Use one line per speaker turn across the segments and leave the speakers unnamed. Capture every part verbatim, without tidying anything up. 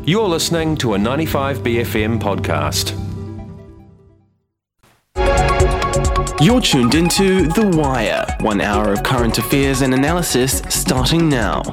You're listening to a ninety-five B F M podcast.
You're tuned into The Wire, one hour of current affairs and analysis starting now.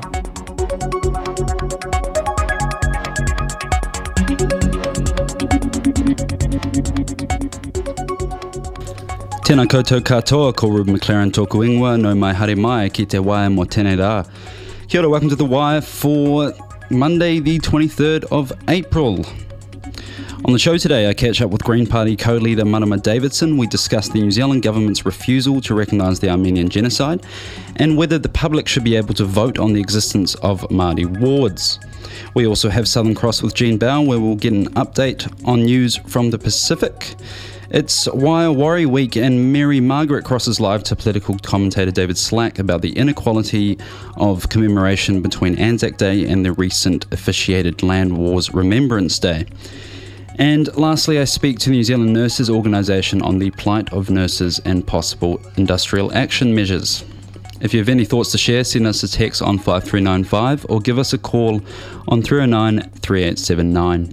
Tēnā koutou katoa, ko Ruben McLaren tōku ingoa, no mai haere mai ki te waia mo tēnei rā. Kia ora, welcome to The Wire for Monday the twenty-third of April. On the show today, I catch up with Green Party co-leader Marama Davidson. We discuss the New Zealand government's refusal to recognise the Armenian genocide and whether the public should be able to vote on the existence of Māori wards. We also have Southern Cross with Jean Bell, where we'll get an update on news from the Pacific. It's Wire Worry Week, and Mary Margaret crosses live to political commentator David Slack about the inequality of commemoration between Anzac Day and the recent officiated Land Wars Remembrance Day. And lastly, I speak to the New Zealand Nurses Organisation on the plight of nurses and possible industrial action measures. If you have any thoughts to share, send us a text on five three nine five or give us a call on three oh nine, three eight seven nine.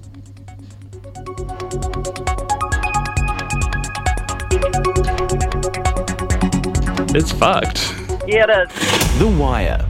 It's fucked.
Yeah, it is.
The Wire.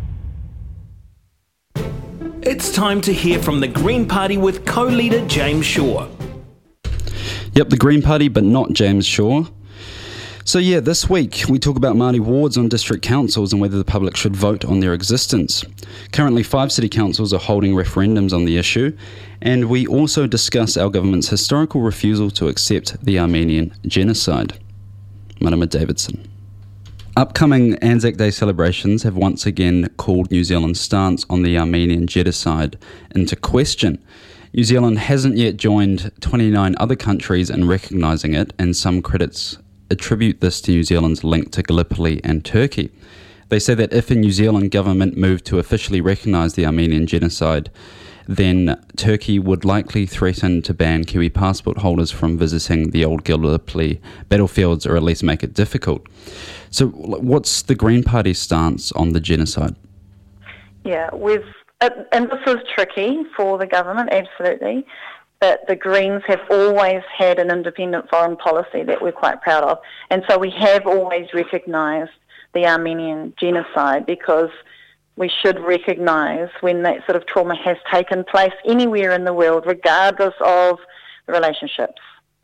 It's time to hear from the Green Party with co-leader James Shaw.
Yep, the Green Party, but not James Shaw. So yeah, this week we talk about Māori wards on district councils and whether the public should vote on their existence. Currently, five city councils are holding referendums on the issue, and we also discuss our government's historical refusal to accept the Armenian genocide. Marama Davidson. Upcoming Anzac Day celebrations have once again called New Zealand's stance on the Armenian genocide into question. New Zealand hasn't yet joined twenty-nine other countries in recognising it, and some critics attribute this to New Zealand's link to Gallipoli and Turkey. They say that if a New Zealand government moved to officially recognise the Armenian genocide, then Turkey would likely threaten to ban Kiwi passport holders from visiting the old Gallipoli battlefields, or at least make it difficult. So what's the Green Party's stance on the genocide?
Yeah, we've, and this is tricky for the government, absolutely, but the Greens have always had an independent foreign policy that we're quite proud of. And so we have always recognised the Armenian genocide, because we should recognise when that sort of trauma has taken place anywhere in the world, regardless of the relationships.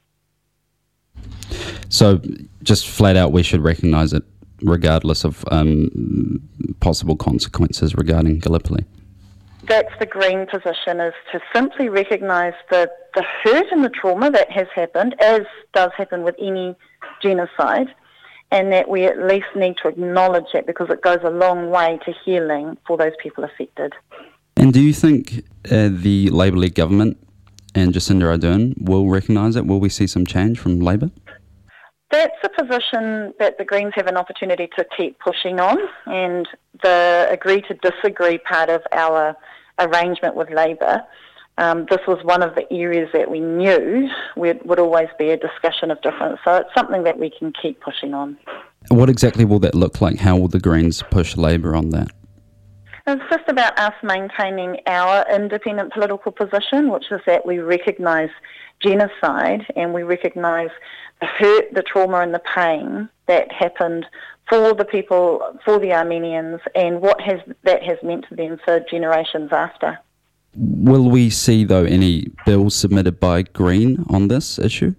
So just flat out, we should recognise it regardless of um, possible consequences regarding Gallipoli.
That's the Green position, is to simply recognise the, the hurt and the trauma that has happened, as does happen with any genocide, and that we at least need to acknowledge that, because it goes a long way to healing for those people affected.
And do you think uh, the Labour-led government and Jacinda Ardern will recognise it? Will we see some change from Labour?
That's a position that the Greens have an opportunity to keep pushing on, and the agree to disagree part of our arrangement with Labour, um, this was one of the areas that we knew would, would always be a discussion of difference. So it's something that we can keep pushing on.
What exactly will that look like? How will the Greens push Labour on that?
It's just about us maintaining our independent political position, which is that we recognise genocide and we recognise the hurt, the trauma and the pain that happened for the people, for the Armenians, and what has that has meant to them for generations after.
Will we see, though, any bills submitted by Green on this issue?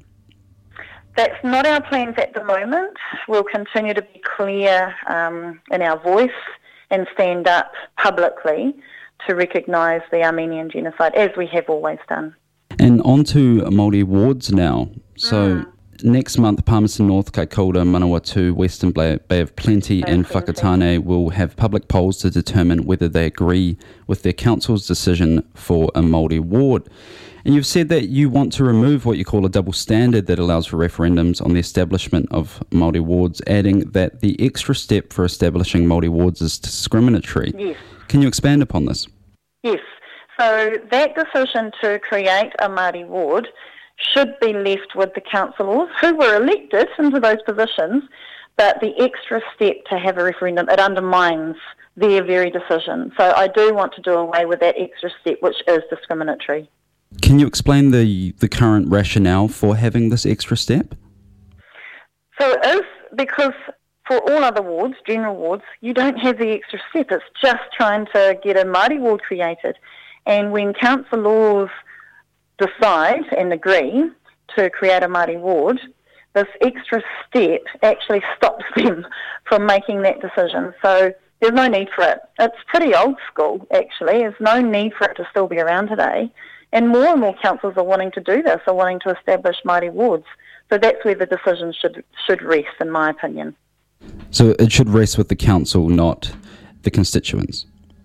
That's not our plans at the moment. We'll continue to be clear um, in our voice and stand up publicly to recognise the Armenian genocide, as we have always done.
And on to Māori wards now. So mm. next month, Palmerston North, Kaikoura, Manawatu, Western Bay of Plenty and Whakatane will have public polls to determine whether they agree with their council's decision for a Māori ward. And you've said that you want to remove what you call a double standard that allows for referendums on the establishment of Māori wards, adding that the extra step for establishing Māori wards is discriminatory.
Yes.
Can you expand upon this?
Yes. So that decision to create a Māori ward should be left with the councillors who were elected into those positions, but the extra step to have a referendum, it undermines their very decision. So I do want to do away with that extra step, which is discriminatory.
Can you explain the, the current rationale for having this extra step?
So it is because for all other wards, general wards, you don't have the extra step. It's just trying to get a Māori ward created. And when councillors decide and agree to create a Māori ward, this extra step actually stops them from making that decision. So there's no need for it. It's pretty old school, actually. There's no need for it to still be around today. And more and more councils are wanting to do this, are wanting to establish Māori wards. So that's where the decision should should rest, in my opinion.
So it should rest with the council, not the constituents?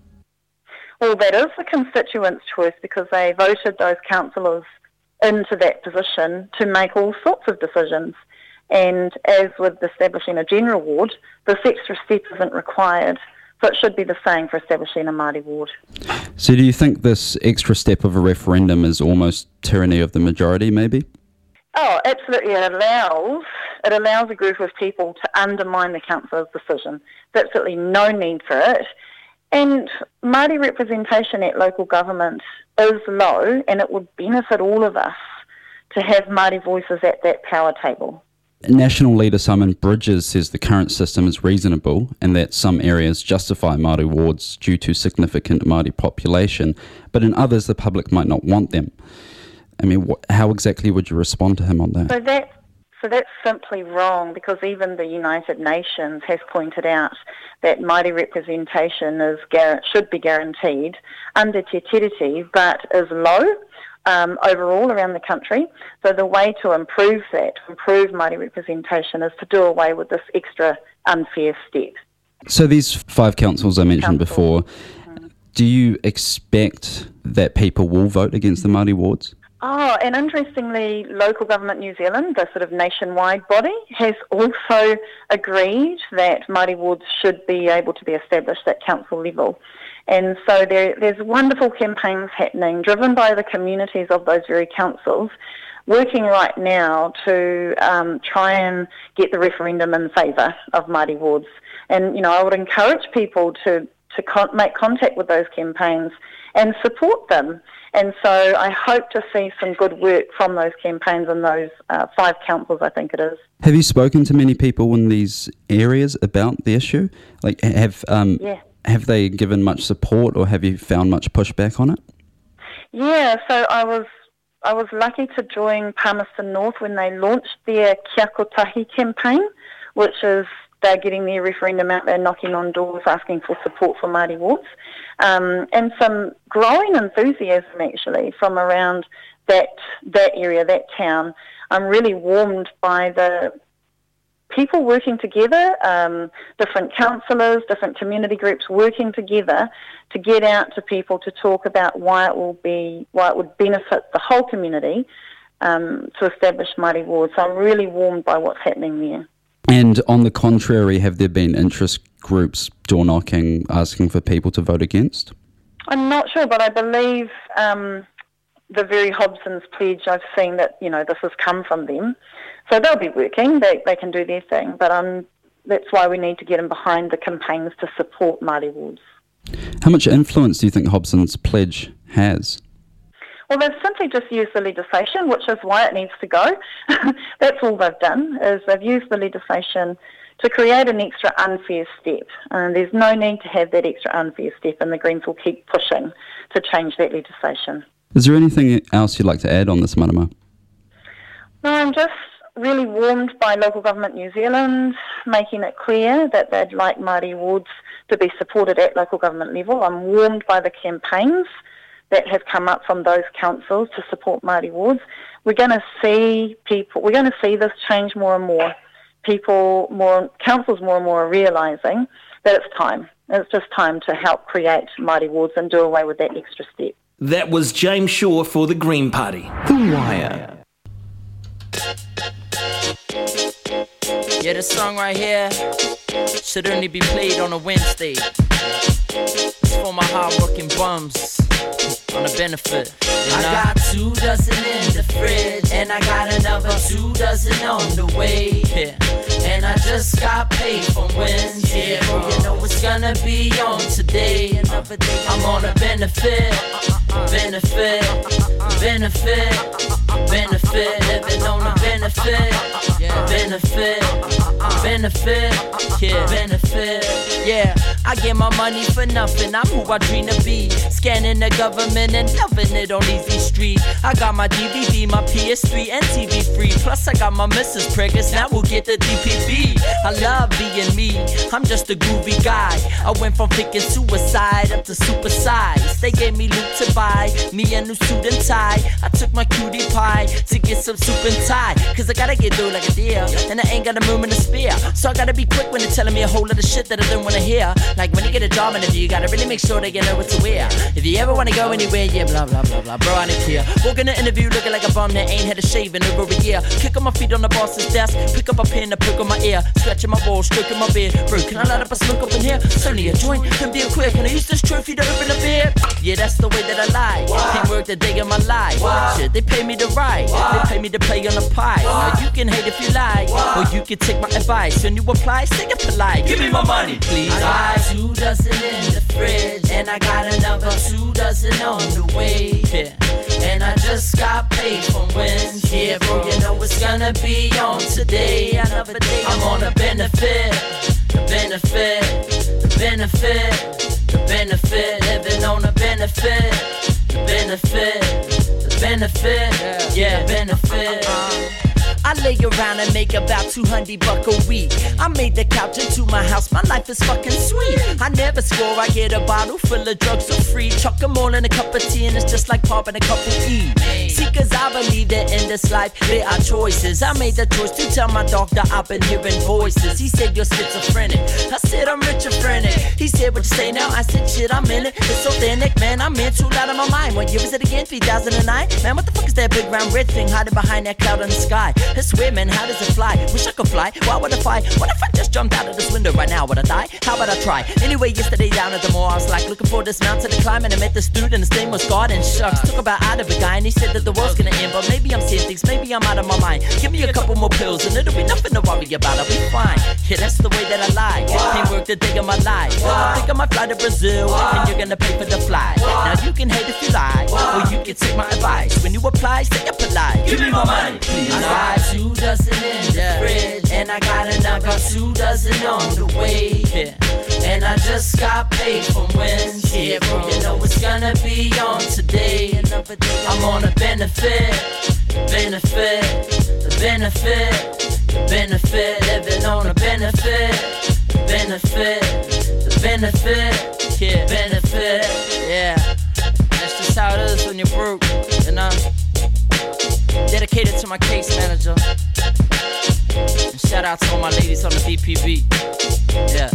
Well, that is the constituents' choice because they voted those councillors into that position to make all sorts of decisions. And as with establishing a general ward, this extra step isn't required. So it should be the same for establishing a Māori ward.
So do you think this extra step of a referendum is almost tyranny of the majority, maybe?
Oh, absolutely. It allows it allows a group of people to undermine the council's decision. There's absolutely no need for it. And Māori representation at local government is low, and it would benefit all of us to have Māori voices at that power table.
National leader Simon Bridges says the current system is reasonable and that some areas justify Māori wards due to significant Māori population, but in others the public might not want them. I mean, wh- how exactly would you respond to him on that?
So that so that's simply wrong because even the United Nations has pointed out that Māori representation is gar- should be guaranteed under Te Tiriti, but is low um, overall around the country. So the way to improve that, to improve Māori representation, is to do away with this extra unfair step.
So these five councils I mentioned
Council.
before,
Mm.
do you expect that people will vote against the Māori wards?
Oh, and interestingly, Local Government New Zealand, the sort of nationwide body, has also agreed that Māori wards should be able to be established at council level. And so there, there's wonderful campaigns happening, driven by the communities of those very councils, working right now to um, try and get the referendum in favour of Māori wards. And, you know, I would encourage people to, to con- make contact with those campaigns and support them. And so I hope to see some good work from those campaigns in those uh, five councils, I think it is.
Have you spoken to many people in these areas about the issue? Like, have um,
Yeah.
have they given much support, or have you found much pushback on it?
Yeah, so I was I was lucky to join Palmerston North when they launched their Kia Kotahi campaign, which is they're getting their referendum out there, knocking on doors, asking for support for Māori wards. Um, and some growing enthusiasm, actually, from around that that area, that town. I'm really warmed by the people working together, um, different councillors, different community groups working together to get out to people to talk about why it will be, why it would benefit the whole community um, to establish Māori wards. So I'm really warmed by what's happening there.
And on the contrary, have there been interest groups door knocking, asking for people to vote against?
I'm not sure, but I believe um, the very Hobson's pledge, I've seen that, you know, this has come from them. So they'll be working, they they can do their thing, but um, that's why we need to get them behind the campaigns to support Māori wards.
How much influence do you think Hobson's pledge has?
Well, they've simply just used the legislation, which is why it needs to go. That's all they've done, is they've used the legislation to create an extra unfair step. And there's no need to have that extra unfair step, and the Greens will keep pushing to change that legislation.
Is there anything else you'd like to add on this, Marama?
No, I'm just really warmed by Local Government New Zealand making it clear that they'd like Māori wards to be supported at local government level. I'm warmed by the campaigns that have come up from those councils to support Māori wards. We're going to see people, we're going to see this change more and more. People, more councils more and more are realising that it's time. It's just time to help create Māori wards and do away with that extra step.
That was James Shaw for the Green Party.
The Wire.
Yeah, this song right here should only be played on a Wednesday. It's for my hard-working bums. on the benefit. You know? I got two dozen in the fridge, and I got another two dozen on the way. Yeah. And I just got paid from Wednesday. Yeah, bro, you know it's gonna be on today. Another day, I'm on a benefit, benefit, benefit, benefit, living on a benefit, benefit, benefit, yeah, benefit. Yeah, I get my money for nothing. I'm who I dream to be. Scanning the government and loving it on Easy Street. I got my D V D, my P S three, and T V free. Plus I got my missus pregnant. Now we'll get the D P B. I love being me. I'm just a groovy guy. I went from thinking suicide up to super size. They gave me loot to buy, me a new suit and tie. I took my cutie pie to get some soup and tie. Cause I gotta get through like a deer, and I ain't got a room in the spear. So I gotta be quick when they're telling me a whole lot of shit that I don't wanna hear. Like when you get a job interview, you gotta really make sure that you know what to wear. If you ever wanna go anywhere, yeah, blah, blah, blah, blah. Bro, I don't care. Walking an interview looking like a bum that ain't had a shave in over a year. Kick on my feet on the boss's desk, pick up a pen to pick on my ear, scratching my balls, stroking my beard. Bro, can I light up a smoke up in here? It's only a joint, can be a quick. Can I use this trophy to open a beer? Yeah, that's the way that I lie. Can't work the day of my life. Shit, they pay me to write, they pay me to play on the pie. Now you can hate if you like, or you can take my advice. When you apply, stay it polite. Give me my money, please. I got two dozen in the fridge, and I got another two dozen on the way. Yeah. And I just got paid from Wednesday. Yeah, bro, you know it's gonna be on today. Another day, I'm on a benefit, the benefit, the benefit, the benefit, living on a benefit, the benefit, the benefit, yeah, benefit. I lay around and make about two hundred buck a week. I made the couch into my house, my life is fucking sweet. I never score, I get a bottle full of drugs for free. Chuck them all in a cup of tea and it's just like popping a couple E. See, cause I believe that in this life there are choices. I made the choice to tell my doctor I've been hearing voices. He said you're schizophrenic, I said I'm schizophrenic. He said what you say now, I said shit, I'm in it. It's authentic, man, I'm in too loud in my mind. What year was it again, three thousand nine? Man, what the fuck is that big round red thing hiding behind that cloud in the sky? I swear, man, how does it fly? Wish I could fly, why would I fly? What if I just jumped out of this window right now? Would I die? How about I try? Anyway, yesterday down at the mall, I was like looking for this mountain to climb, and I met this dude and his name was God, and shucks, took about out of a guy, and he said that the world's gonna end, but maybe I'm seeing things, maybe I'm out of my mind. Give me a couple more pills and it'll be nothing to worry about, I'll be fine. Yeah, that's the way that I lie. Can't work the day of my life. I think I might fly to Brazil, and you're gonna pay for the flight. Now you can hate if you like, or you can take my advice. When you apply, stay up polite. Give me my money, please. I got two dozen in the fridge, and I got another two dozen on the way. Yeah. And I just got paid from Wednesday. Yeah, bro, you know it's gonna be on today. I'm on a benefit, benefit, the benefit, the benefit, living on a benefit, benefit, the benefit, yeah, benefit, yeah. That's just how it is when you're broke, you know. Dedicated to my case manager. And shout out to all my ladies on the D P B. Yeah.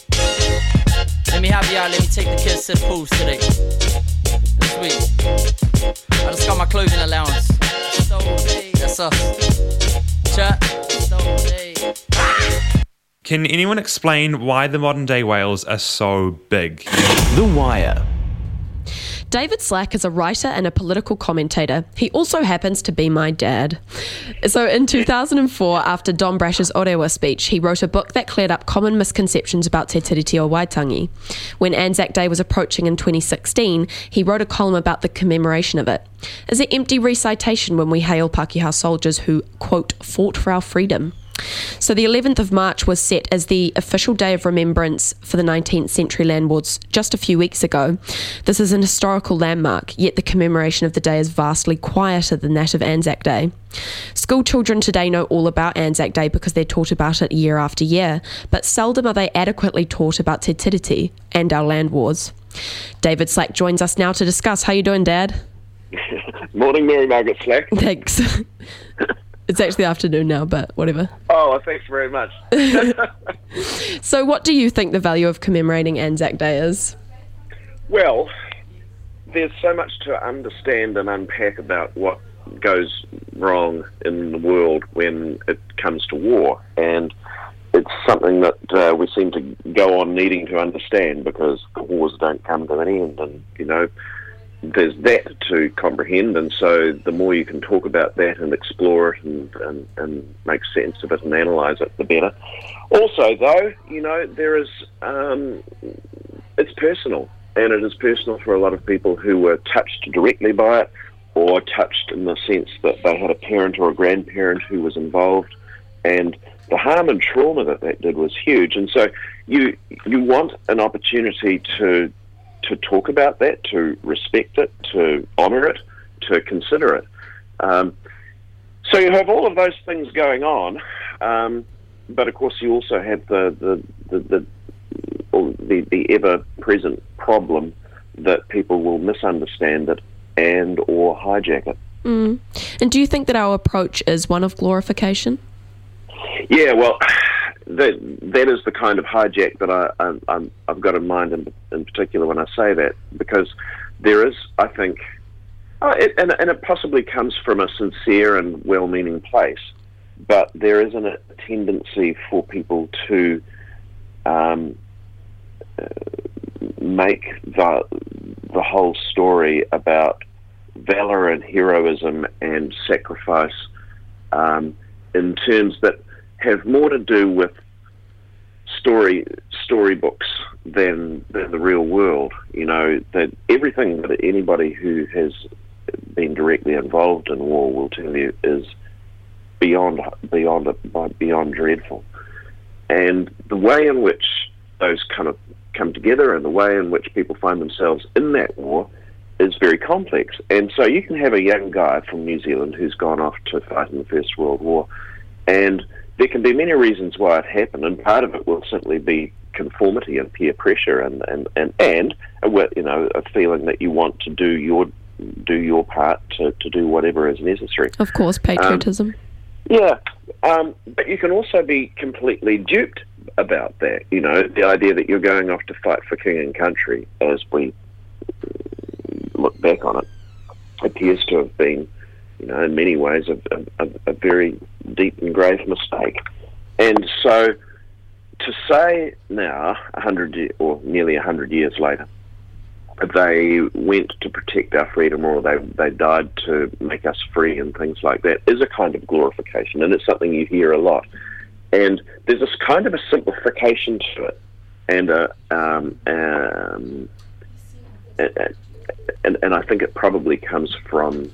Let me have y'all, let me take the kids to the pools today. That's sweet. I just got my clothing allowance. That's us. Chat.
Can anyone explain why the modern day whales are so big?
The Wire.
David Slack is a writer and a political commentator. He also happens to be my dad. So in two thousand four, after Don Brash's Orewa speech, he wrote a book that cleared up common misconceptions about Te Tiriti o Waitangi. When Anzac Day was approaching in twenty sixteen, he wrote a column about the commemoration of it. Is it empty recitation when we hail Pākehā soldiers who, quote, fought for our freedom? So the eleventh of March was set as the official day of remembrance for the nineteenth century land wars just a few weeks ago. This is an historical landmark, yet the commemoration of the day is vastly quieter than that of Anzac Day. School children today know all about Anzac Day because they're taught about it year after year, but seldom are they adequately taught about Te Tiriti and our land wars. David Slack joins us now to discuss. How you doing, Dad?
Morning, Mary Margaret Slack.
Thanks. It's actually afternoon now, but whatever.
Oh, thanks very much.
So what do you think the value of commemorating Anzac Day is?
Well, there's so much to understand and unpack about what goes wrong in the world when it comes to war. And it's something that uh, we seem to go on needing to understand because wars don't come to an end. And, you know, there's that to comprehend, and so the more you can talk about that and explore it and, and, and make sense of it and analyse it, the better. Also, though, you know, there is, um, it's personal, and it is personal for a lot of people who were touched directly by it, or touched in the sense that they had a parent or a grandparent who was involved, and the harm and trauma that that did was huge. And so you you want an opportunity to to talk about that, to respect it, to honour it, to consider it. Um, so you have all of those things going on, um, but of course you also have the the the, the, the, the ever-present problem that people will misunderstand it and or hijack it.
Mm. And do you think that our approach is one of glorification?
Yeah, well, that that is the kind of hijack that I, I, I'm, I've got in mind in, in particular when I say that, because there is, I think, oh, it, and, and it possibly comes from a sincere and well-meaning place, but there is a tendency for people to um, uh, make the the whole story about valor and heroism and sacrifice um, in terms that have more to do with story storybooks than than the real world. You know, that everything that anybody who has been directly involved in war will tell you is beyond beyond beyond dreadful. And the way in which those kind of come together and the way in which people find themselves in that war is very complex. And so you can have a young guy from New Zealand who's gone off to fight in the First World War, and there can be many reasons why it happened, and part of it will simply be conformity and peer pressure, and and and, and a, you know, a feeling that you want to do your do your part to, to do whatever is necessary.
Of course, patriotism.
Um, yeah, um, but you can also be completely duped about that. You know, the idea that you're going off to fight for king and country, as we look back on it, appears to have been, you know, in many ways, a, a, a very deep and grave mistake. And so, to say now, a hundred ye- or nearly a hundred years later, they went to protect our freedom, or they they died to make us free, and things like that, is a kind of glorification, and it's something you hear a lot. And there's this kind of a simplification to it, and a um, um, and and I think it probably comes from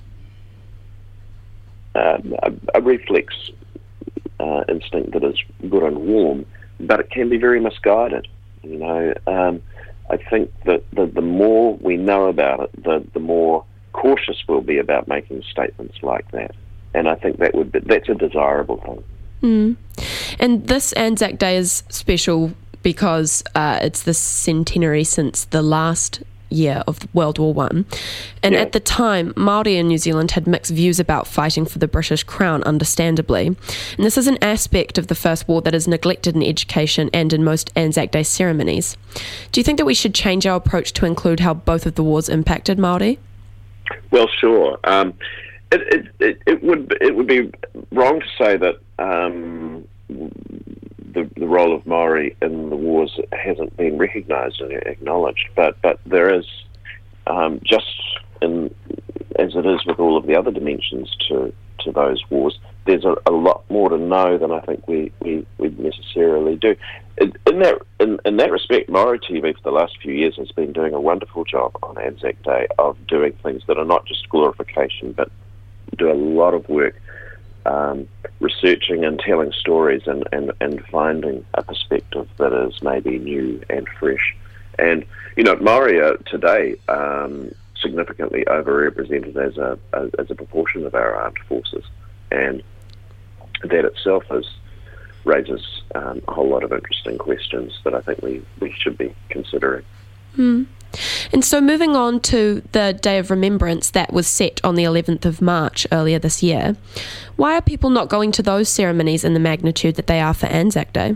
Um, a, a reflex uh, instinct that is good and warm, but it can be very misguided. You know, um, I think that the, the more we know about it, the the more cautious we'll be about making statements like that. And I think that would be, that's a desirable thing.
Mm. And this Anzac Day is special because uh, it's the centenary since the last year of World War One, and
yeah.
at the time Māori in New Zealand had mixed views about fighting for the British Crown, understandably, and this is an aspect of the First War that is neglected in education and in most Anzac Day ceremonies. Do you think that we should change our approach to include how both of the wars impacted Māori?
Well, sure. Um, it, it, it, it would it would be wrong to say that um, The, the role of Māori in the wars hasn't been recognised and acknowledged, but but there is, um, just in, as it is with all of the other dimensions to, to those wars, there's a, a lot more to know than I think we, we, we necessarily do. In, in that in, in that respect, Māori T V for the last few years has been doing a wonderful job on Anzac Day of doing things that are not just glorification, but do a lot of work Um, researching and telling stories and, and, and finding a perspective that is maybe new and fresh. And, you know, Māori are today um, significantly overrepresented as a, a as a proportion of our armed forces. And that itself is, raises um, a whole lot of interesting questions that I think we, we should be considering.
Mm. And so moving on to the Day of Remembrance that was set on the eleventh of March earlier this year, why are people not going to those ceremonies in the magnitude that they are for Anzac Day?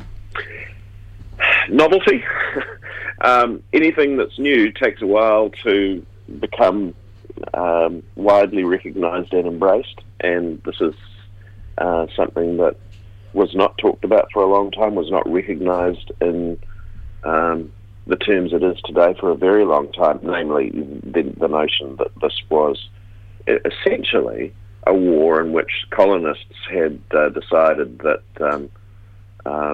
Novelty. um, anything that's new takes a while to become um, widely recognised and embraced, and this is uh, something that was not talked about for a long time, was not recognised in um, the terms it is today for a very long time, namely the, the notion that this was essentially a war in which colonists had uh, decided that um, uh,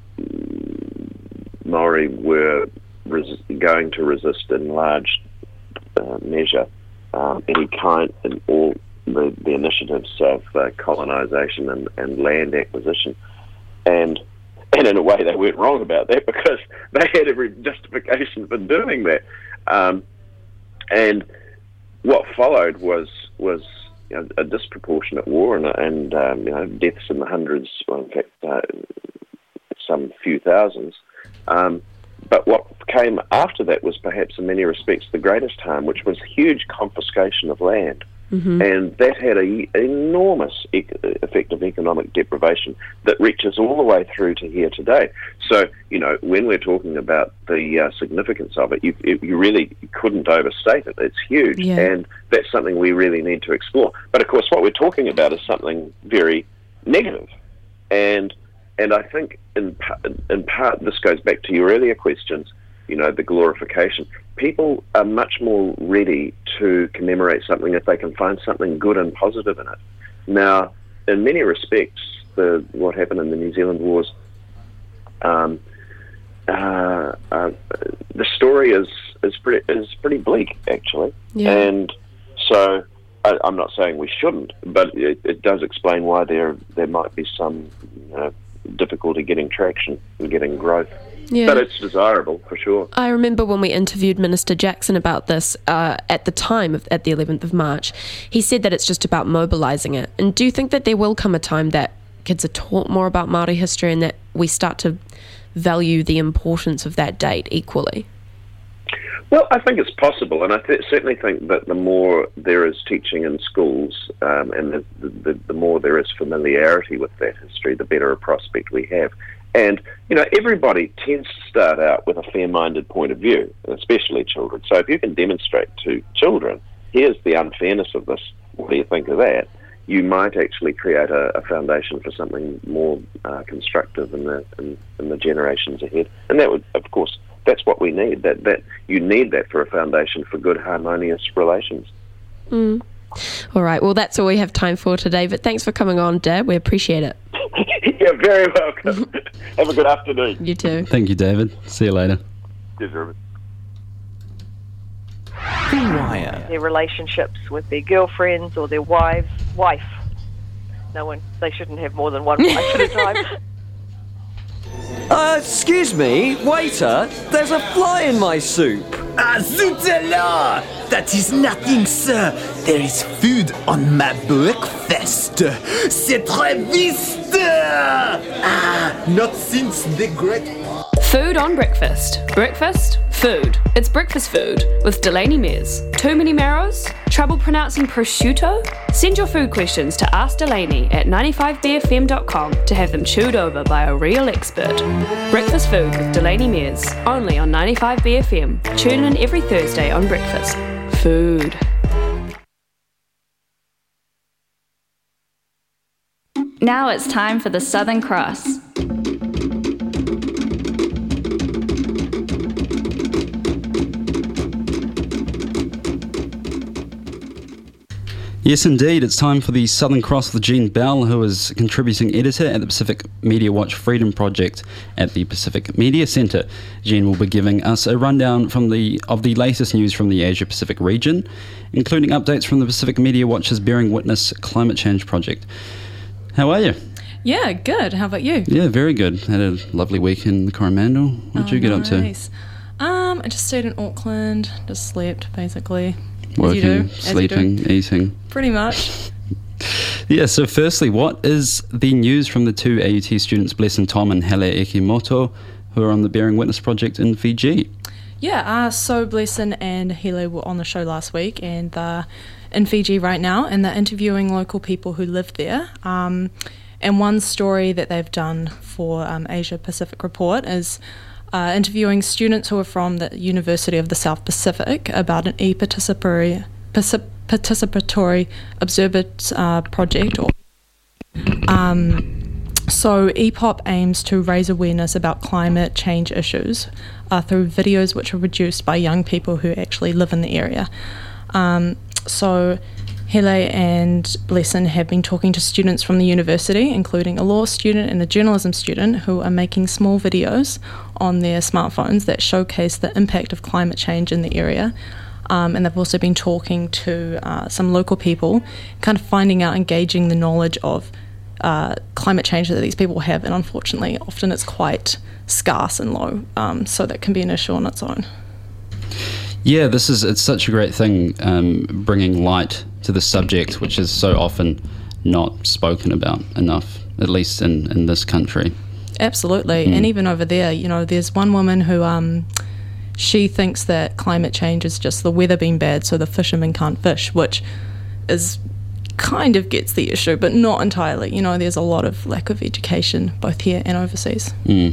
Maori were res- going to resist in large uh, measure um, any kind and all the, the initiatives of uh, colonisation and, and land acquisition. And and in a way they weren't wrong about that, because they had every justification for doing that. Um, and what followed was was you know, a disproportionate war and, and um, you know, deaths in the hundreds, well, in fact, uh, some few thousands. Um, but what came after that was perhaps in many respects the greatest harm, which was huge confiscation of land. Mm-hmm. And that had an enormous ec- effect of economic deprivation that reaches all the way through to here today. So, you know, when we're talking about the uh, significance of it, you, it, you really couldn't overstate it. It's huge, yeah. And that's something we really need to explore. But, of course, what we're talking about is something very negative. And and I think in, in part this goes back to your earlier questions, you know, the glorification. People are much more ready to commemorate something if they can find something good and positive in it. Now, in many respects, the what happened in the New Zealand Wars, um, uh, uh, the story is is pretty is pretty bleak, actually. Yeah. And so I, I'm not saying we shouldn't, but it, it does explain why there there might be some you know, difficulty getting traction and getting growth. Yeah. But it's desirable, for sure.
I remember when we interviewed Minister Jackson about this uh, at the time, of, at the eleventh of March, he said that it's just about mobilising it. And do you think that there will come a time that kids are taught more about Māori history and that we start to value the importance of that date equally?
Well, I think it's possible, and I th- certainly think that the more there is teaching in schools um, and the, the, the more there is familiarity with that history, the better a prospect we have. And, you know, everybody tends to start out with a fair-minded point of view, especially children. So if you can demonstrate to children, here's the unfairness of this, what do you think of that? You might actually create a, a foundation for something more uh, constructive in the in, in the generations ahead. And that would, of course, that's what we need. That that you need that for a foundation for good, harmonious relations.
Mm. All right. Well, that's all we have time for today. But thanks for coming on, Dad. We appreciate it.
You're very welcome. Have a good afternoon.
You too.
Thank you, David. See you later.
Cheers, Ruben.
The Wire.
Their relationships with their girlfriends or their wives. Wife. No one. They shouldn't have more than one wife at a time.
Uh, excuse me, waiter, there's a fly in my soup.
Ah, zutela! That is nothing, sir. There is food on my breakfast. C'est très viste! Ah, not since the great...
Food on breakfast. Breakfast, food. It's breakfast food with Delaney Mears. Too many marrows? Trouble pronouncing prosciutto? Send your food questions to Ask Delaney at ninety-five b f m dot com to have them chewed over by a real expert. Breakfast food with Delaney Mears. Only on ninety-five b f m. Tune in every Thursday on Breakfast. Food.
Now it's time for the Southern Cross.
Yes, indeed. It's time for the Southern Cross with Jean Bell, who is contributing editor at the Pacific Media Watch Freedom Project at the Pacific Media Centre. Jean will be giving us a rundown from the of the latest news from the Asia-Pacific region, including updates from the Pacific Media Watch's Bearing Witness Climate Change Project. How are you?
Yeah, good. How about you?
Yeah, very good. Had a lovely week in Coromandel. What did
oh,
you get
nice.
up to?
Um, I just stayed in Auckland, just slept, basically.
Working,
as you do,
sleeping,
as you do.
eating.
Pretty much.
Yeah, so firstly, what is the news from the two A U T students, Bless and Tom and Hele Ekimoto, who are on the Bearing Witness project in Fiji?
Yeah, uh, so Blessin and Hele were on the show last week, and they're in Fiji right now, and they're interviewing local people who live there. Um, and one story that they've done for um, Asia Pacific Report is uh, interviewing students who are from the University of the South Pacific about an e-participatory particip- participatory observance uh, project. Or, um, so E P O P aims to raise awareness about climate change issues uh, through videos which are produced by young people who actually live in the area. Um, so Hele and Blesson have been talking to students from the university, including a law student and a journalism student, who are making small videos on their smartphones that showcase the impact of climate change in the area. Um, and they've also been talking to uh, some local people, kind of finding out, engaging the knowledge of uh, climate change that these people have. And unfortunately, often it's quite scarce and low, um, so that can be an issue on its own.
Yeah, this is it's such a great thing, um, bringing light to the subject, which is so often not spoken about enough, at least in, in this country.
Absolutely. Mm. And even over there, you know, there's one woman who um, she thinks that climate change is just the weather being bad, so the fishermen can't fish, which is kind of gets the issue, but not entirely. You know, there's a lot of lack of education both here and overseas.
Mm.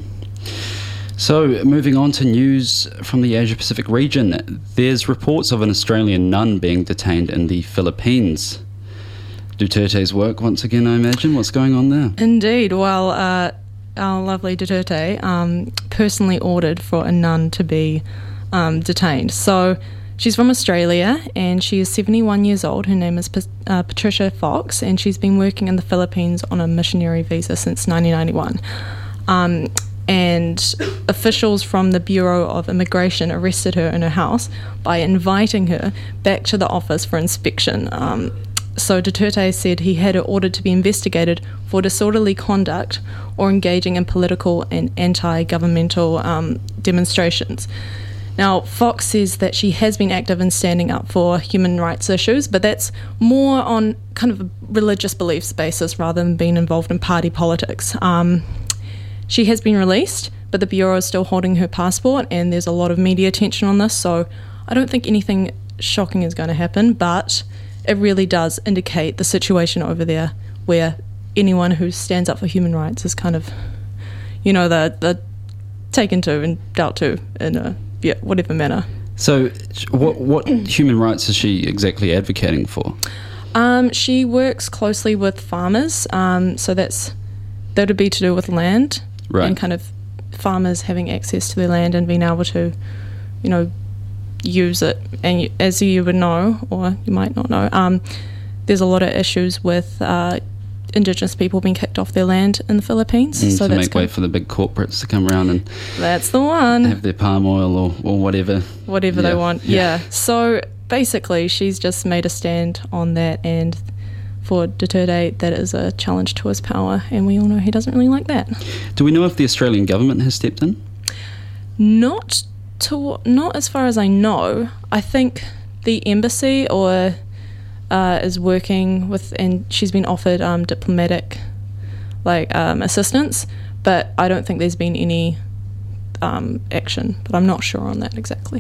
So, moving on to news from the Asia-Pacific region, there's reports of an Australian nun being detained in the Philippines. Duterte's work once again, I imagine. What's going on there?
Indeed. Well, uh, our lovely Duterte um, personally ordered for a nun to be um, detained. So, she's from Australia and she is seventy-one years old. Her name is P- uh, Patricia Fox, and she's been working in the Philippines on a missionary visa since nineteen ninety-one. Um, and officials from the Bureau of Immigration arrested her in her house by inviting her back to the office for inspection. Um, so Duterte said he had her ordered to be investigated for disorderly conduct or engaging in political and anti-governmental um, demonstrations. Now, Fox says that she has been active in standing up for human rights issues, but that's more on kind of a religious beliefs basis rather than being involved in party politics. Um, She has been released, but the Bureau is still holding her passport, and there's a lot of media attention on this, so I don't think anything shocking is going to happen, but it really does indicate the situation over there where anyone who stands up for human rights is kind of, you know, they're, they're taken to and dealt to in a yeah, whatever manner.
So what, what human rights is she exactly advocating for?
Um, she works closely with farmers, um, so that's that would be to do with land. Right. And kind of farmers having access to their land and being able to, you know, use it. And you, as you would know, or you might not know, um, there's a lot of issues with uh, Indigenous people being kicked off their land in the Philippines.
Mm,
so
to
that's
make way for the big corporates to come around and
that's the one.
Have their palm oil or, or whatever.
Whatever
yeah.
they want, yeah. yeah. So basically, she's just made a stand on that, and for Duterte, that is a challenge to his power, and we all know he doesn't really like that.
Do we know if the Australian government has stepped in?
Not to, not as far as I know. I think the embassy or uh, is working with, and she's been offered um, diplomatic like um, assistance, but I don't think there's been any um, action. But I'm not sure on that exactly.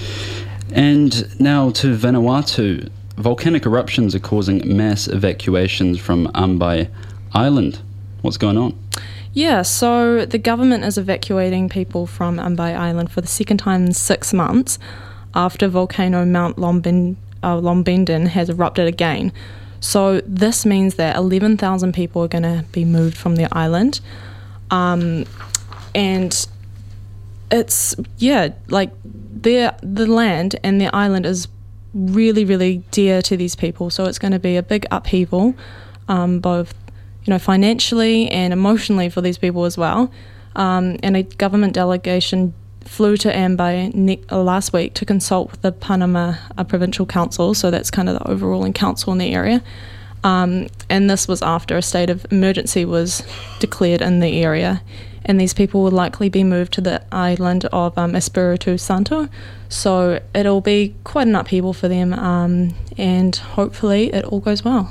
And now to Vanuatu. Volcanic eruptions are causing mass evacuations from Ambai Island. What's going on?
Yeah, so the government is evacuating people from Ambai Island for the second time in six months after volcano Mount Lomben, uh, Lombendin has erupted again. So this means that eleven thousand people are going to be moved from the island. Um, and it's, yeah, like the the land and the island is really, really dear to these people, so it's going to be a big upheaval, um, both, you know, financially and emotionally for these people as well. Um, and a government delegation flew to Ambai ne- last week to consult with the Panama uh, Provincial Council, so that's kind of the overruling council in the area. Um, and this was after a state of emergency was declared in the area, and these people will likely be moved to the island of um, Espiritu Santo. So it'll be quite an upheaval for them, um, and hopefully it all goes well.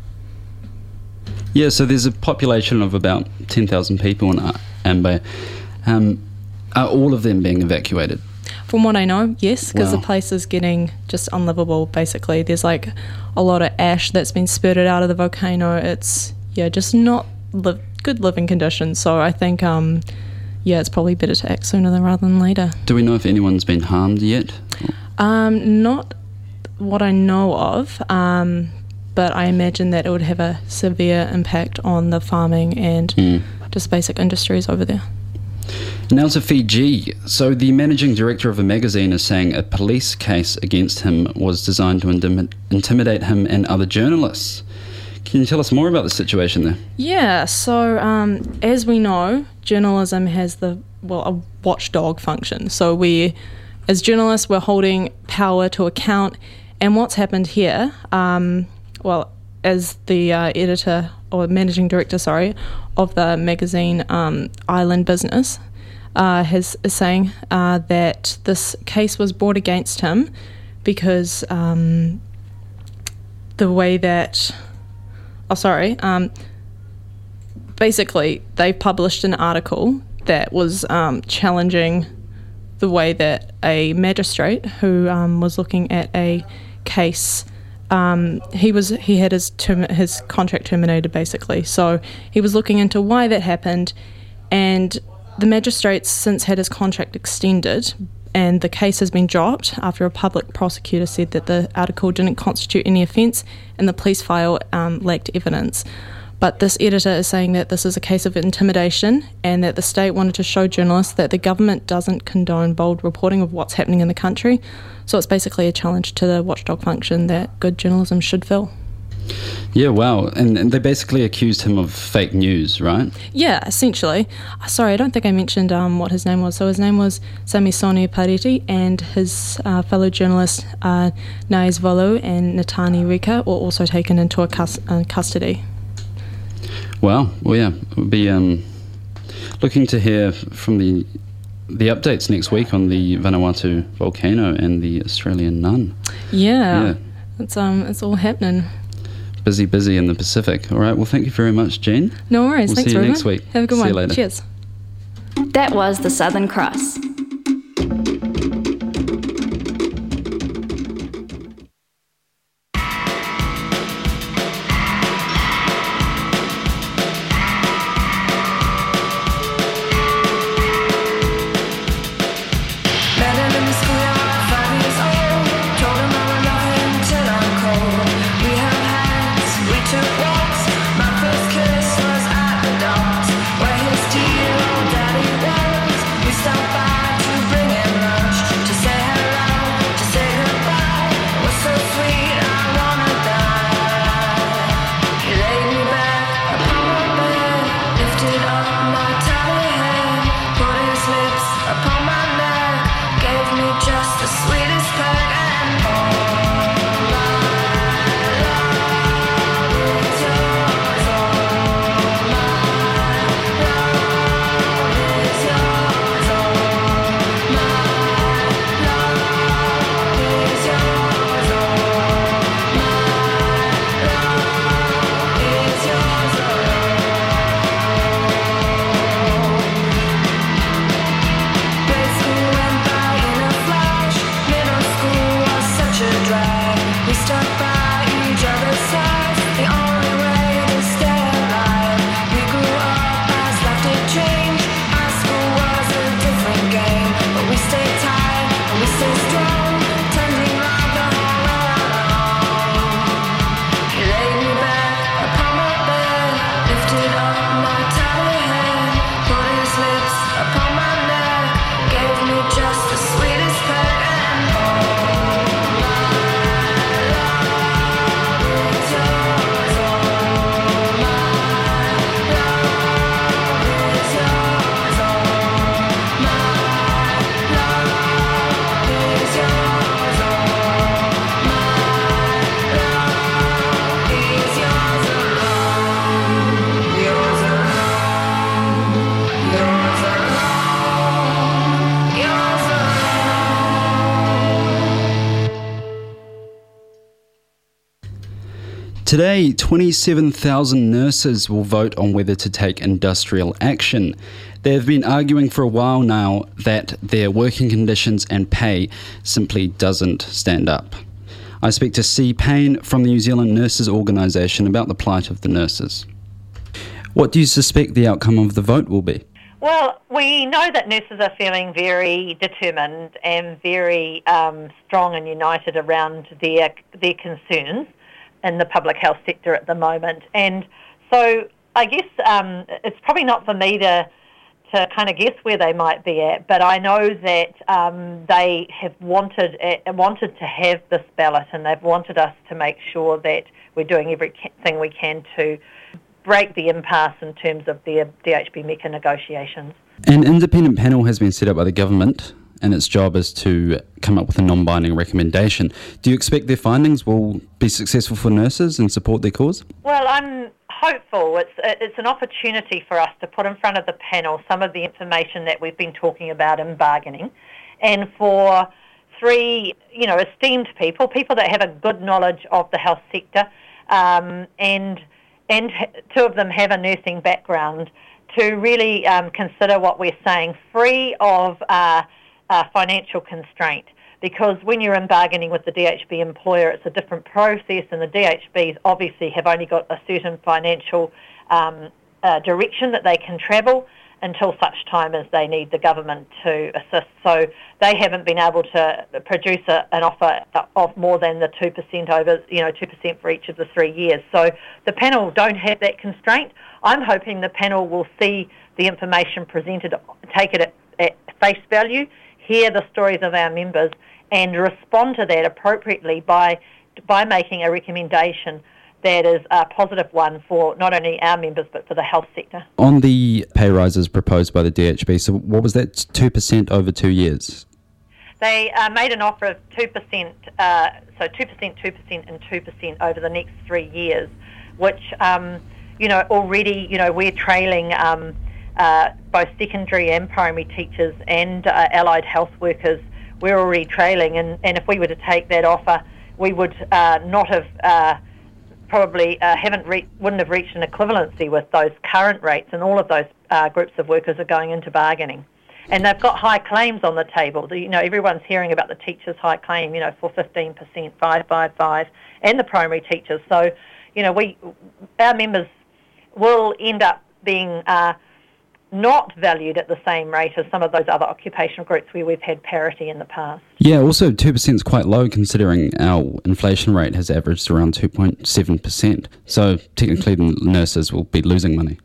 Yeah, so there's a population of about ten thousand people in Ambai. Um, are all of them being evacuated?
From what I know, yes, because
wow.
the place is getting just unlivable, basically. There's like a lot of ash that's been spurted out of the volcano. It's, yeah, just not li- good living conditions. So I think, um, yeah, it's probably better to act sooner than rather than later.
Do we know if anyone's been harmed yet?
Um, not what I know of, um, but I imagine that it would have a severe impact on the farming and
mm.
just basic industries over there.
Now to Fiji. So the managing director of a magazine is saying a police case against him was designed to intim- intimidate him and other journalists. Can you tell us more about the situation there?
Yeah, so um, as we know, journalism has the, well, a watchdog function. So we, as journalists, we're holding power to account. And what's happened here, um, well, as the uh, editor, or managing director, sorry, of the magazine um, Island Business, uh, has, is saying uh, that this case was brought against him because um, the way that... Oh, sorry. Um, basically, they published an article that was um, challenging the way that a magistrate who um, was looking at a case. Um, he was he had his term, his contract terminated, basically. So he was looking into why that happened, and the magistrate's since had his contract extended. And the case has been dropped after a public prosecutor said that the article didn't constitute any offence and the police file um, lacked evidence. But this editor is saying that this is a case of intimidation and that the state wanted to show journalists that the government doesn't condone bold reporting of what's happening in the country. So it's basically a challenge to the watchdog function that good journalism should fill.
Yeah, wow. And, and they basically accused him of fake news, right?
Yeah, essentially. Sorry, I don't think I mentioned um, what his name was. So his name was Samisoni Pariti, and his uh, fellow journalists uh, Nais Volu and Natani Rika were also taken into a cus- uh, custody.
Wow. Well, yeah, we'll be um, looking to hear from the the updates next week on the Vanuatu volcano and the Australian nun.
Yeah,
yeah.
It's um, it's all happening.
Busy, busy in the Pacific. All right, well, thank you very much, Jean.
No worries.
We'll
Thanks,
see you
Ruben.
next week.
Have a good
see
one.
You later.
Cheers.
That was the Southern Cross.
Today, twenty-seven thousand nurses will vote on whether to take industrial action. They have been arguing for a while now that their working conditions and pay simply doesn't stand up. I speak to C. Payne from the New Zealand Nurses Organisation about the plight of the nurses. What do you suspect the outcome of the vote will be?
Well, we know that nurses are feeling very determined and very um, strong and united around their their concerns in the public health sector at the moment. And so I guess um, it's probably not for me to to kind of guess where they might be at, but I know that um, they have wanted uh, wanted to have this ballot, and they've wanted us to make sure that we're doing everything we can to break the impasse in terms of the D H B MECA negotiations.
An independent panel has been set up by the government, and its job is to come up with a non-binding recommendation. Do you expect their findings will be successful for nurses and support their cause?
Well, I'm hopeful. It's it's an opportunity for us to put in front of the panel some of the information that we've been talking about in bargaining, and for three, you know, esteemed people, people that have a good knowledge of the health sector, um, and and two of them have a nursing background, to really um, consider what we're saying, free of uh, uh, financial constraint. Because when you're in bargaining with the D H B employer, it's a different process, and the D H Bs obviously have only got a certain financial um, uh, direction that they can travel until such time as they need the government to assist. So they haven't been able to produce a, an offer of more than the two percent over, you know, two percent for each of the three years. So the panel don't have that constraint. I'm hoping the panel will see the information presented, take it at, at face value, hear the stories of our members, and respond to that appropriately by by making a recommendation that is a positive one for not only our members but for the health sector.
On the pay rises proposed by the D H B, so what was that, two percent over two years?
They uh, made an offer of two percent, uh, so two percent, two percent and two percent over the next three years, which, um, you know, already, you know, we're trailing um, uh, both secondary and primary teachers and uh, allied health workers. We're already trailing, and, and if we were to take that offer, we would uh, not have uh, probably uh, haven't re- wouldn't have reached an equivalency with those current rates, and all of those uh, groups of workers are going into bargaining, and they've got high claims on the table. The, you know, everyone's hearing about the teachers' high claim, you know, for fifteen percent, five five five, and the primary teachers. So, you know, we our members will end up being Uh, not valued at the same rate as some of those other occupational groups where we've had parity in the past.
Yeah, also two percent is quite low considering our inflation rate has averaged around two point seven percent. So technically the nurses will be losing money.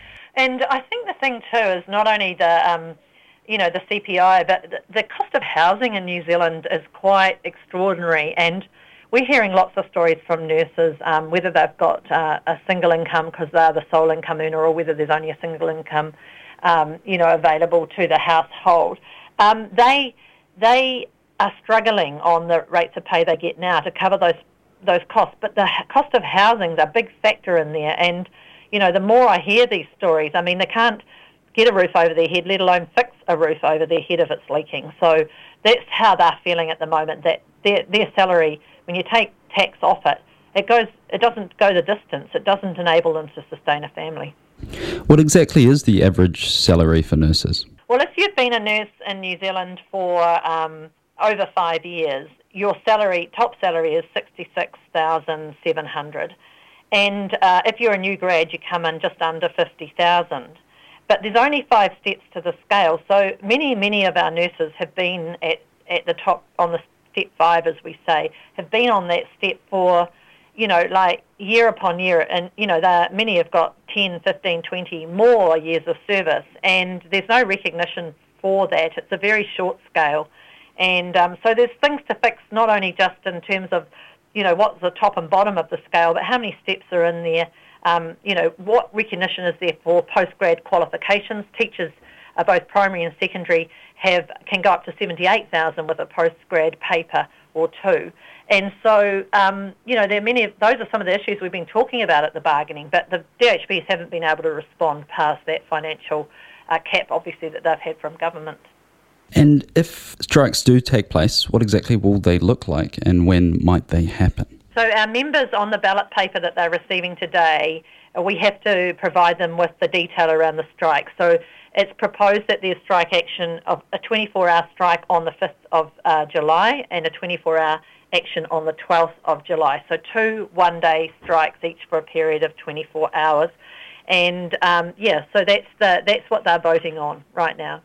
And I think the thing too is not only the, um, you know, the C P I, but the, the cost of housing in New Zealand is quite extraordinary, and we're hearing lots of stories from nurses, um, whether they've got uh, a single income because they're the sole income earner, or whether there's only a single income, um, you know, available to the household. Um, they they are struggling on the rates of pay they get now to cover those those costs. But the cost of housing is a big factor in there. And, you know, the more I hear these stories, I mean, they can't get a roof over their head, let alone fix a roof over their head if it's leaking. So that's how they're feeling at the moment, that their their salary, when you take tax off it, it goes. It doesn't go the distance. It doesn't enable them to sustain a family.
What exactly is the average salary for nurses?
Well, if you've been a nurse in New Zealand for um, over five years, your salary, top salary, is sixty-six thousand seven hundred, and uh, if you're a new grad, you come in just under fifty thousand. But there's only five steps to the scale, so many, many of our nurses have been at at the top on the step five, as we say, have been on that step for, you know, like year upon year. And, you know, many have got ten, fifteen, twenty more years of service, and there's no recognition for that. It's a very short scale. And um, so there's things to fix, not only just in terms of, you know, what's the top and bottom of the scale, but how many steps are in there. Um, you know, what recognition is there for postgrad qualifications? Teachers, uh, both primary and secondary, have can go up to seventy-eight thousand with a postgrad paper or two. And so, um, you know, there are many of those are some of the issues we've been talking about at the bargaining, but the D H Bs haven't been able to respond past that financial uh, cap, obviously, that they've had from government.
And if strikes do take place, what exactly will they look like, and when might they happen?
So our members on the ballot paper that they're receiving today, we have to provide them with the detail around the strike. So it's proposed that there's strike action of a twenty-four hour strike on the fifth of uh, July and a twenty-four hour action on the twelfth of July. So two one-day strikes each for a period of twenty-four hours. And, um, yeah, so that's the that's what they're voting on right now.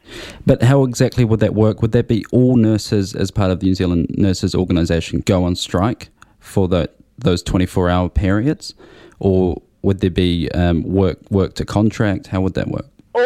But how exactly would that work? Would that be all nurses as part of the New Zealand Nurses Organisation go on strike for the, those twenty-four hour periods? Or would there be um, work work to contract? How would that work?
All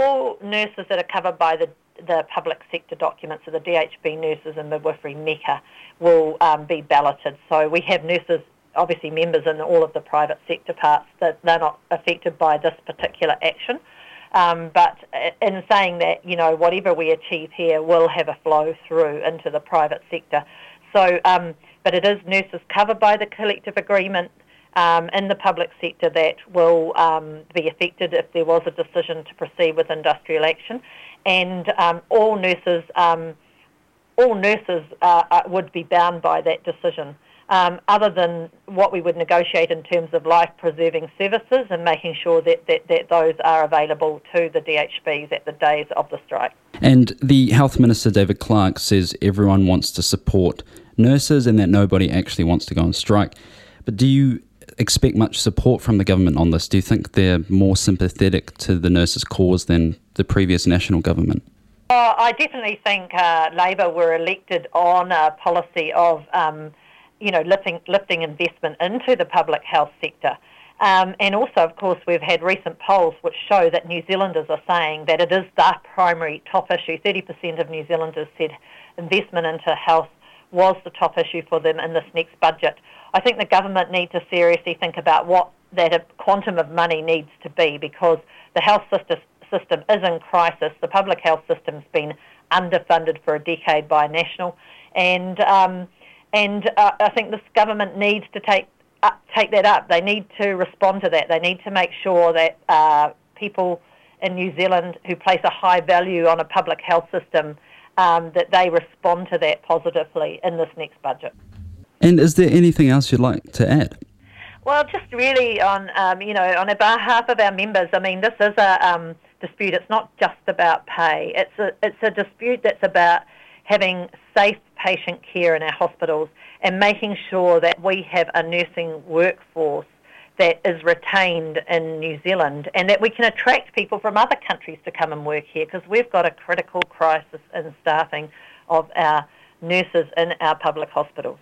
nurses that are covered by the the public sector documents, so the D H B nurses and midwifery MECA, will um, be balloted. So we have nurses, obviously members in all of the private sector parts, that they're not affected by this particular action. Um, but in saying that, you know, whatever we achieve here will have a flow through into the private sector. So, um, but it is nurses covered by the collective agreement um, in the public sector that will um, be affected if there was a decision to proceed with industrial action. And um, all nurses, um, all nurses uh, uh, would be bound by that decision, um, other than what we would negotiate in terms of life-preserving services and making sure that, that, that those are available to the D H Bs at the days of the strike.
And the Health Minister, David Clark, says everyone wants to support nurses and that nobody actually wants to go on strike. But do you expect much support from the government on this? Do you think they're more sympathetic to the nurses' cause than the previous national government?
Uh, I definitely think uh, Labor were elected on a policy of, um, you know, lifting, lifting investment into the public health sector. Um, and also, of course, we've had recent polls which show that New Zealanders are saying that it is the primary top issue. thirty percent of New Zealanders said investment into health was the top issue for them in this next budget. I think the government needs to seriously think about what that quantum of money needs to be, because the health system system is in crisis. The public health system's been underfunded for a decade by National, and um, and uh, I think this government needs to take up, take that up. They need to respond to that. They need to make sure that uh, people in New Zealand who place a high value on a public health system, um, that they respond to that positively in this next budget.
And is there anything else you'd like to add?
Well, just really on, um, you know, on behalf of our members, I mean, this is a um, dispute. It's not just about pay. It's a, it's a dispute that's about having safe patient care in our hospitals and making sure that we have a nursing workforce that is retained in New Zealand and that we can attract people from other countries to come and work here, because we've got a critical crisis in staffing of our nurses in our public hospitals.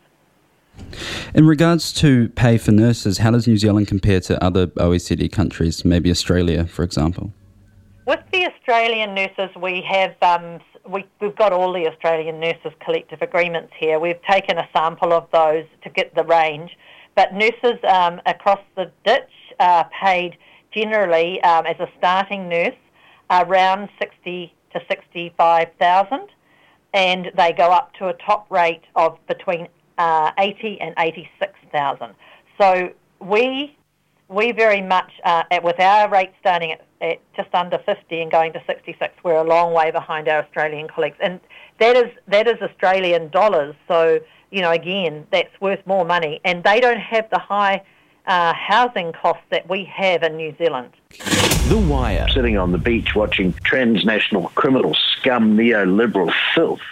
In regards to pay for nurses, how does New Zealand compare to other O E C D countries, maybe Australia, for example?
With the Australian nurses, we have um, we, we've got all the Australian nurses' collective agreements here. We've taken a sample of those to get the range, but nurses um, across the ditch are paid generally um, as a starting nurse around sixty to sixty-five thousand, and they go up to a top rate of between Uh, eighty and eighty-six thousand. So we we very much, uh, at, with our rate starting at, at just under fifty and going to sixty-six, we're a long way behind our Australian colleagues, and that is that is Australian dollars. So you know, again, that's worth more money, and they don't have the high uh, housing costs that we have in New Zealand.
The Wire.
Sitting on the beach watching transnational criminal scum, neoliberal filth.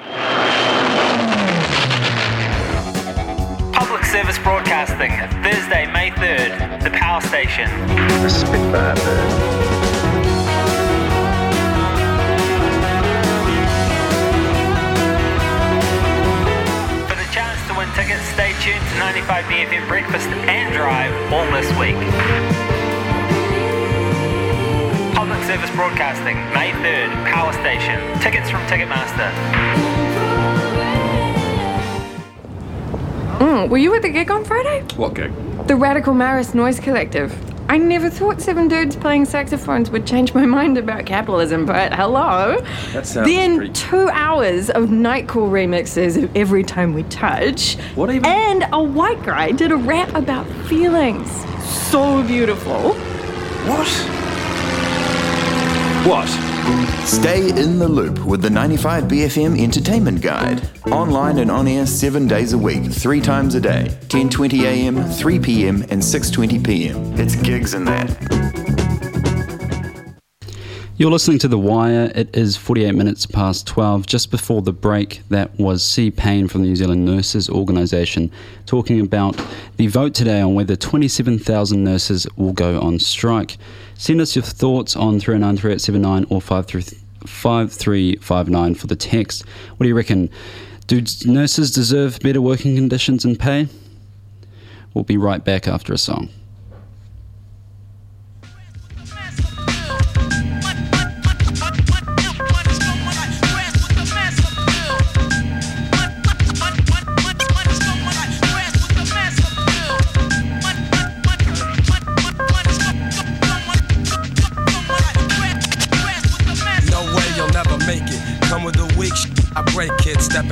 Public Service Broadcasting, Thursday, May third, The Power Station.
The Spitfire bird.
For the chance to win tickets, stay tuned to ninety-five B F M Breakfast and Drive all this week. Public Service Broadcasting, May third, Power Station. Tickets from Ticketmaster.
Mm, were you at the gig on Friday?
What gig?
The Radical Maris Noise Collective. I never thought seven dudes playing saxophones would change my mind about capitalism, but hello.
That sounds
Then
pretty...
two hours of Nightcore remixes of Every Time We Touch.
What even?
And a white guy did a rap about feelings. So beautiful.
What? What?
Stay in the loop with the ninety-five B F M Entertainment Guide. Online and on air seven days a week, three times a day. ten twenty a m, three p m and six twenty p m. It's gigs and that.
You're listening to The Wire. It is forty-eight minutes past twelve. Just before the break, that was C. Payne from the New Zealand Nurses Organisation talking about the vote today on whether twenty-seven thousand nurses will go on strike. Send us your thoughts on three oh nine, three eight seven nine or five three five nine for the text. What do you reckon? Do nurses deserve better working conditions and pay? We'll be right back after a song.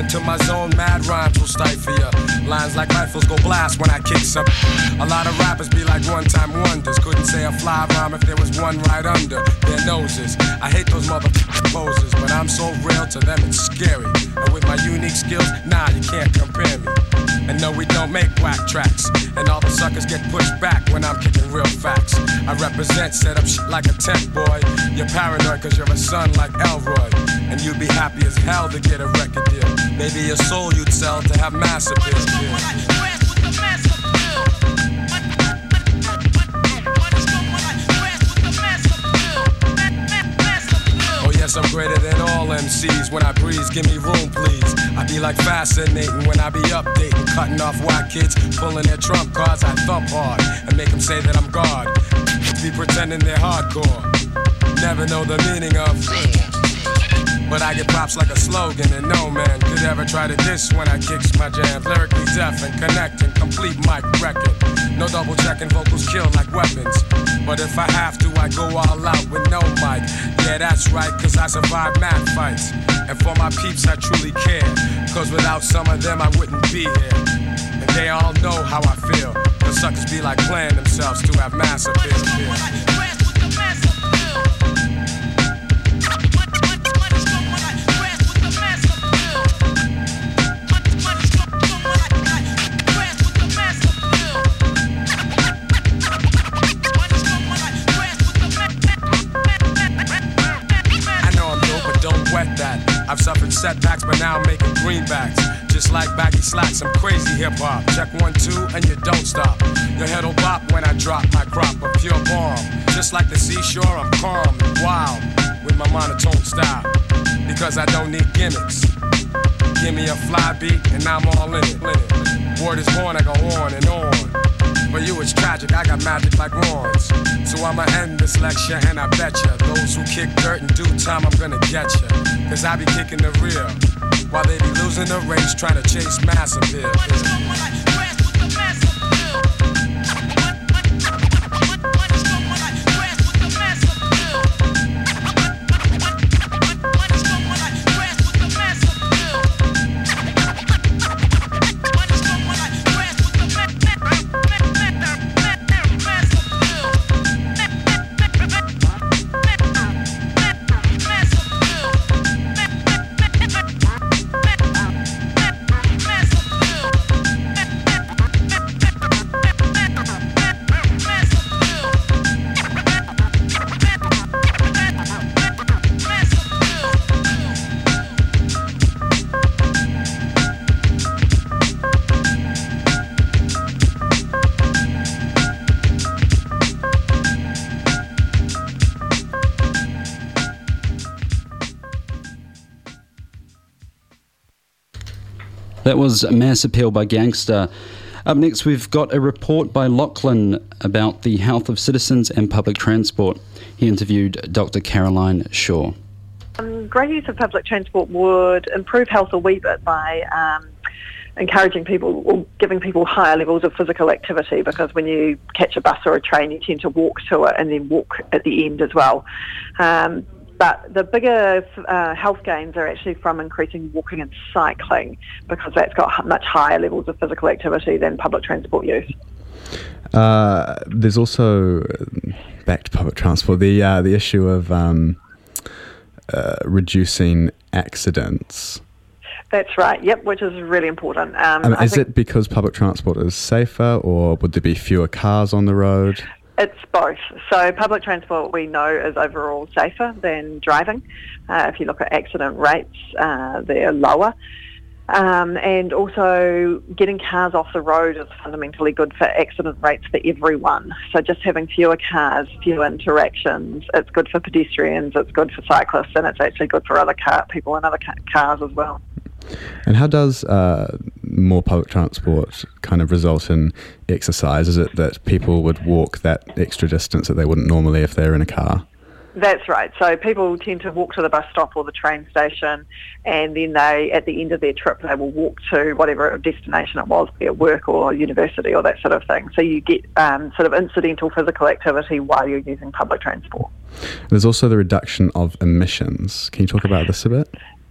to my zone, mad rhymes will stifle ya. Lines like rifles go blast when I kick some. A lot of rappers be like one-time wonders. Couldn't say a fly rhyme if there was one right under their noses. I hate those motherfucking poses, but I'm so real to them it's scary. And with my unique skills, nah, you can't compare me. And no, we don't make whack tracks. And all the suckers get pushed back when I'm kicking real facts. I represent, set up shit like a tent boy. You're paranoid cause you're a son like Elroy. And you'd be happy as hell to get a record deal. Maybe your soul you'd sell to have mass appeal. Oh yes, I'm greater than all M Cs. When I breeze, give me room please. I be like fascinating when I be updating, cutting off white kids, pulling their trump cards. I thump hard and make them say that I'm God. Be pretending they're hardcore. Never know the meaning of. But I get props like a slogan, and no man could ever try to diss when I kicks my jam. Lyrically deaf and connecting, complete mic record. No double checking, vocals kill like weapons. But if I have to, I go all out with no mic. Yeah, that's right, cause I survive mad fights. And for my peeps, I truly care. Cause without some of them, I wouldn't be here. And they all know how I feel. The suckers be like playing themselves to have mass appeal. I've suffered setbacks, but now I'm making greenbacks. Just like baggy slacks, I'm crazy hip-hop. Check one, two, and you don't stop. Your head'll bop when I drop my crop of pure bomb. Just like the seashore, I'm calm and wild with my monotone style. Because I don't need gimmicks. Give me a fly beat, and I'm all in it. Word is born, I go on and on. For you it's tragic, I got magic like wands. So I'ma end this lecture and I betcha those who kick dirt in due time I'm gonna get ya. Cause I be kicking the real while they be losing the race trying to chase mass appeal.
That was Mass Appeal by Gangster. Up next, we've got a report by Lachlan about the health of citizens and public transport. He interviewed Doctor Caroline Shaw.
Um, great use of public transport would improve health a wee bit by um, encouraging people or giving people higher levels of physical activity, because when you catch a bus or a train, you tend to walk to it and then walk at the end as well. Um, But the bigger uh, health gains are actually from increasing walking and cycling, because that's got much higher levels of physical activity than public transport use.
Uh, there's also, back to public transport, the uh, the issue of um, uh, reducing accidents.
That's right, yep, which is really important. Um,
Um,
I
is
think
it because public transport is safer, or would there be fewer cars on the road?
It's both. So public transport we know is overall safer than driving. Uh, if you look at accident rates, uh, they're lower. Um, and also getting cars off the road is fundamentally good for accident rates for everyone. So just having fewer cars, fewer interactions, it's good for pedestrians, it's good for cyclists, and it's actually good for other car people in other ca- cars as well.
And how does uh, more public transport kind of result in exercise? Is it that people would walk that extra distance that they wouldn't normally if they're in a car?
That's right. So people tend to walk to the bus stop or the train station, and then they, at the end of their trip, they will walk to whatever destination it was, be it work or university or that sort of thing. So you get um, sort of incidental physical activity while you're using public transport.
There's also the reduction of emissions. Can you talk about this a bit?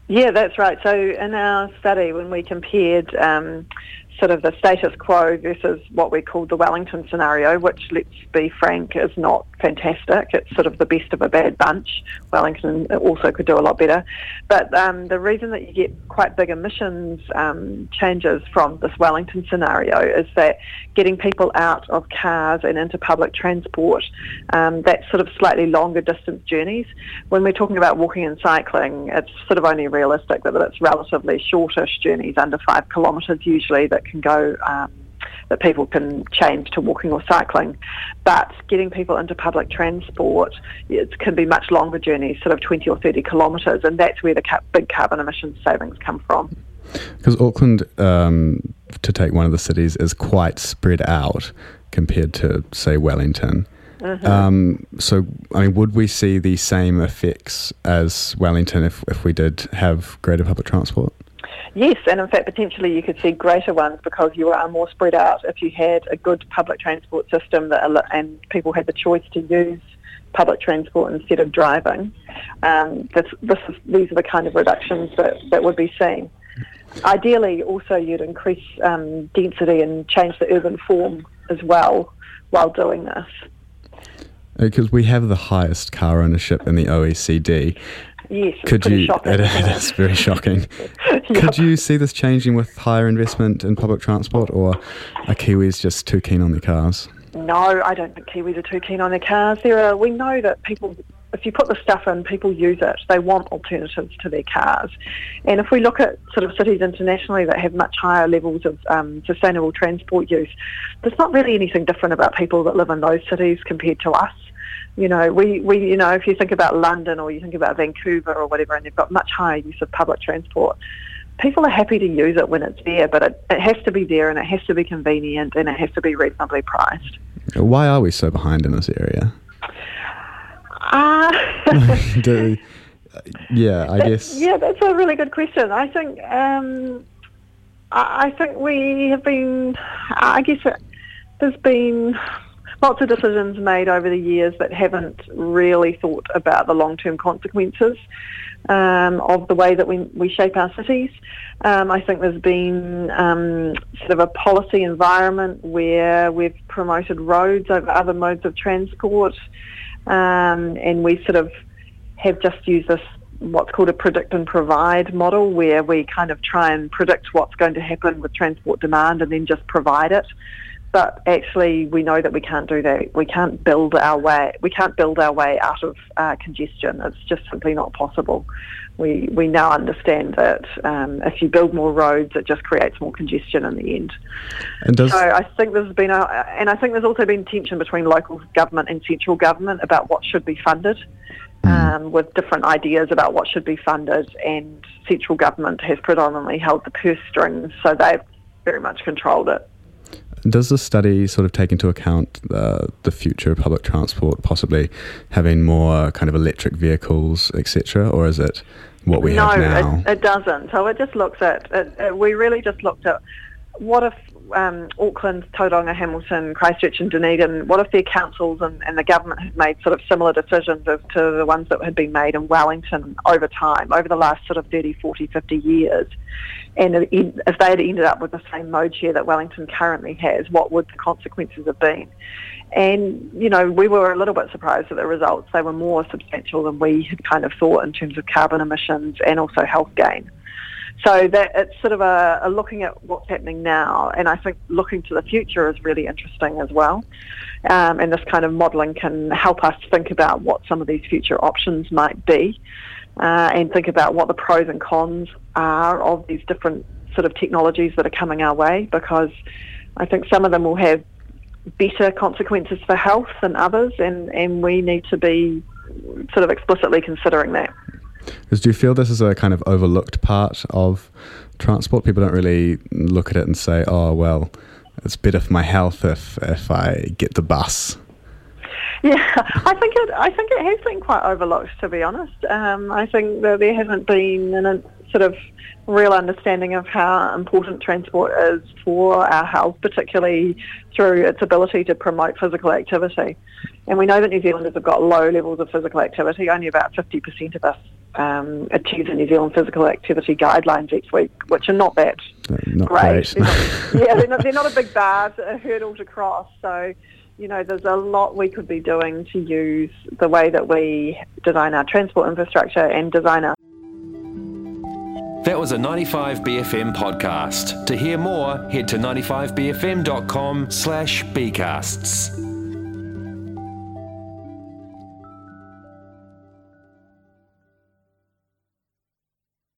Yeah, that's right. So in our study, when we compared um, sort of the status quo versus what we called the Wellington scenario, which, let's be frank, is not fantastic. It's sort of the best of a bad bunch. Wellington also could do a lot better. But um, the reason that you get quite big emissions um, changes from this Wellington scenario is that getting people out of cars and into public transport, um, that's sort of slightly longer distance journeys. When we're talking about walking and cycling, it's sort of only realistic that it's relatively shortish journeys, under five kilometres usually, that can go, um, that people can change to walking or cycling. But getting people into public transport, it can be much longer journeys, sort of twenty or thirty kilometres, and that's where the ca- big carbon emissions savings come from.
Because Auckland, um, to take one of the cities, is quite spread out compared to, say, Wellington. Mm-hmm. Um, so, I mean, would we see the same effects as Wellington if, if we did have greater public transport?
Yes, and in fact, potentially you could see greater ones because you are more spread out if you had a good public transport system that and people had the choice to use public transport instead of driving. Um, this, this is, these are the kind of reductions that, that would be seen. Ideally, also, you'd increase um, density and change the urban form as well while doing this.
Because we have the highest car ownership in the O E C D.
Yes, it's
Could
pretty
you,
shocking.
It, it is very shocking.
Yep.
Could you see this changing with higher investment in public transport, or are Kiwis just too keen on their cars?
No, I don't think Kiwis are too keen on their cars. There are, we know that people, if you put the stuff in, people use it. They want alternatives to their cars. And if we look at sort of cities internationally that have much higher levels of um, sustainable transport use, there's not really anything different about people that live in those cities compared to us. You know, we, we, you know, if you think about London or you think about Vancouver or whatever, and they've got much higher use of public transport, people are happy to use it when it's there, but it, it has to be there and it has to be convenient and it has to be reasonably priced.
Why are we so behind in this area?
Uh,
Do, yeah, I
that,
guess.
Yeah, that's a really good question. I think, um, I, I think we have been, I guess it, there's been lots of decisions made over the years that haven't really thought about the long-term consequences um, of the way that we, we shape our cities. Um, I think there's been um, sort of a policy environment where we've promoted roads over other modes of transport, um, and we sort of have just used this what's called a predict and provide model, where we kind of try and predict what's going to happen with transport demand and then just provide it. But actually, we know that we can't do that. We can't build our way. We can't build our way out of uh, congestion. It's just simply not possible. We we now understand that um, if you build more roads, it just creates more congestion in the end.
And does
so I think there's been a, and I think there's also been tension between local government and central government about what should be funded, um, with different ideas about what should be funded. And central government has predominantly held the purse strings, so they've very much controlled it.
Does the study sort of take into account uh, the future of public transport, possibly having more kind of electric vehicles, et cetera, or is it what we
no,
have now?
No, it, it doesn't. So it just looks at, it, it, we really just looked at what if um, Auckland, Tauranga, Hamilton, Christchurch and Dunedin, what if their councils and, and the government had made sort of similar decisions as to the ones that had been made in Wellington over time, over the last sort of thirty, forty, fifty years. And if they had ended up with the same mode share that Wellington currently has, what would the consequences have been? And, you know, we were a little bit surprised at the results. They were more substantial than we had kind of thought in terms of carbon emissions and also health gain. So that it's sort of a, a looking at what's happening now, and I think looking to the future is really interesting as well. Um, and this kind of modelling can help us think about what some of these future options might be, uh, and think about what the pros and cons are of these different sort of technologies that are coming our way, because I think some of them will have better consequences for health than others, and, and we need to be sort of explicitly considering that.
Because do you feel this is a kind of overlooked part of transport? People don't really look at it and say, oh, well, it's better for my health if, if I get the bus.
Yeah, I think it. I think it has been quite overlooked, to be honest. Um, I think that there hasn't been a sort of real understanding of how important transport is for our health, particularly through its ability to promote physical activity. And we know that New Zealanders have got low levels of physical activity. Only about fifty percent of us um, adhere to New Zealand physical activity guidelines each week, which are not that
Not
great.
great.
They're not, yeah, they're not, they're not a big bar, a hurdle to cross. So, you know, there's a lot we could be doing to use the way that we design our transport infrastructure and design our...
That was a ninety-five B F M podcast. To hear more, head to ninety-five b f m dot com slash bcasts.